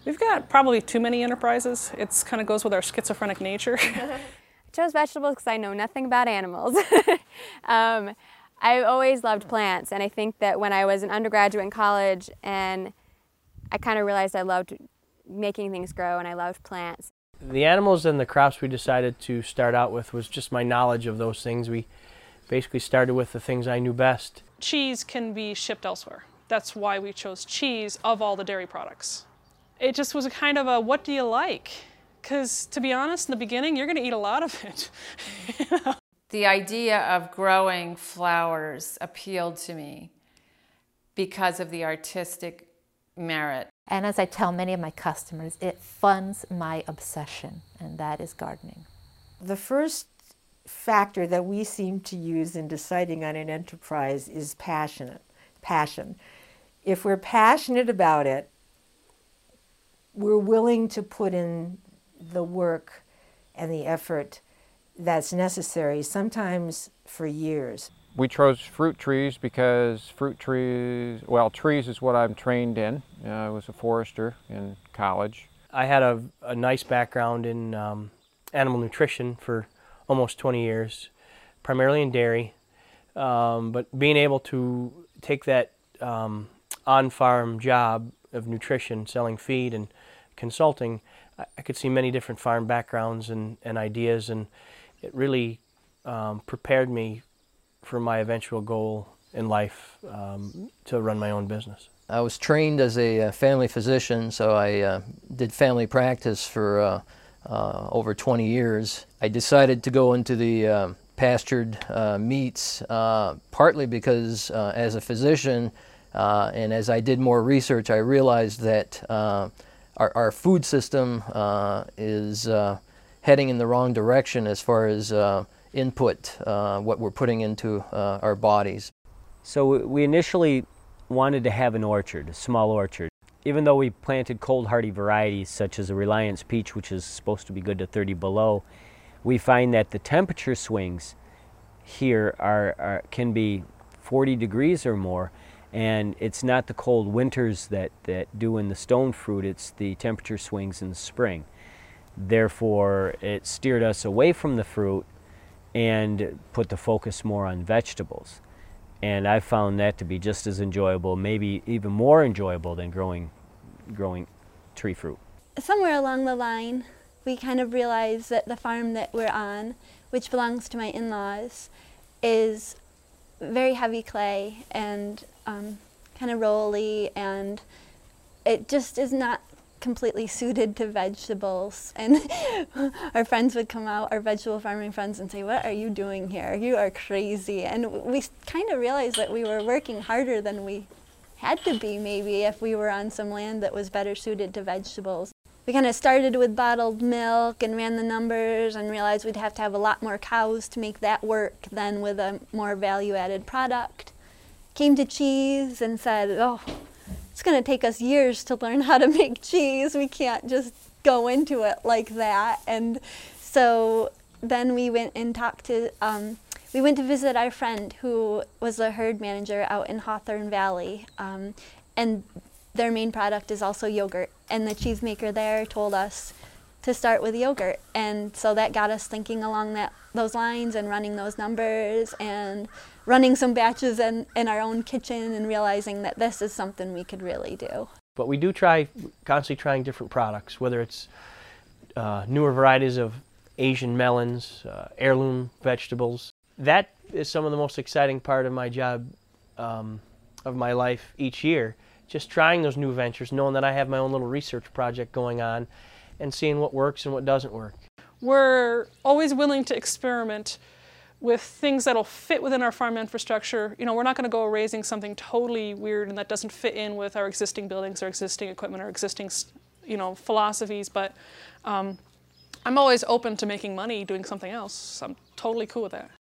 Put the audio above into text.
We've got probably too many enterprises. It kind of goes with our schizophrenic nature. I chose vegetables because I know nothing about animals. I've always loved plants, and I think that when I was an undergraduate in college, and I kind of realized I loved making things grow and I loved plants. The animals and the crops we decided to start out with was just my knowledge of those things. We basically started with the things I knew best. Cheese can be shipped elsewhere. That's why we chose cheese of all the dairy products. It just was a kind of a, what do you like? Because to be honest, in the beginning, you're going to eat a lot of it. The idea of growing flowers appealed to me because of the artistic merit. And as I tell many of my customers, it funds my obsession, and that is gardening. The first factor that we seem to use in deciding on an enterprise is passion. If we're passionate about it, we're willing to put in the work and the effort that's necessary, sometimes for years. We chose fruit trees because trees is what I'm trained in. I was a forester in college. I had a nice background in animal nutrition for almost 20 years, primarily in dairy. But being able to take that on-farm job of nutrition, selling feed and consulting, I could see many different farm backgrounds and ideas, and it really prepared me for my eventual goal in life, to run my own business. I was trained as a family physician, so I did family practice for over 20 years. I decided to go into the pastured meats, partly because as a physician and as I did more research, I realized that our food system is heading in the wrong direction as far as input, what we're putting into our bodies. So we initially wanted to have an orchard, a small orchard. Even though we planted cold hardy varieties such as a Reliance peach, which is supposed to be good to 30 below, we find that the temperature swings here can be 40 degrees or more, and it's not the cold winters that do in the stone fruit, it's the temperature swings in the spring. Therefore, it steered us away from the fruit and put the focus more on vegetables. And I found that to be just as enjoyable, maybe even more enjoyable than growing tree fruit. Somewhere along the line, we kind of realized that the farm that we're on, which belongs to my in-laws, is very heavy clay and kind of rolly, and it just is not completely suited to vegetables. And our friends would come out, our vegetable farming friends, and say, "What are you doing here? You are crazy." And we kind of realized that we were working harder than we had to be, maybe, if we were on some land that was better suited to vegetables. We kind of started with bottled milk and ran the numbers and realized we'd have to have a lot more cows to make that work than with a more value-added product. Came to cheese and said, "Oh, it's going to take us years to learn how to make cheese. We can't just go into it like that." And so then we went and talked to, we went to visit our friend who was a herd manager out in Hawthorne Valley. And their main product is also yogurt. And the cheesemaker there told us to start with yogurt. And so that got us thinking along those lines and running those numbers and running some batches in our own kitchen and realizing that this is something we could really do. But we do constantly trying different products, whether it's newer varieties of Asian melons, heirloom vegetables. That is some of the most exciting part of my job, of my life each year. Just trying those new ventures, knowing that I have my own little research project going on and seeing what works and what doesn't work. We're always willing to experiment with things that'll fit within our farm infrastructure. You know, we're not going to go raising something totally weird and that doesn't fit in with our existing buildings, our existing equipment, our existing, philosophies. But I'm always open to making money doing something else. I'm totally cool with that.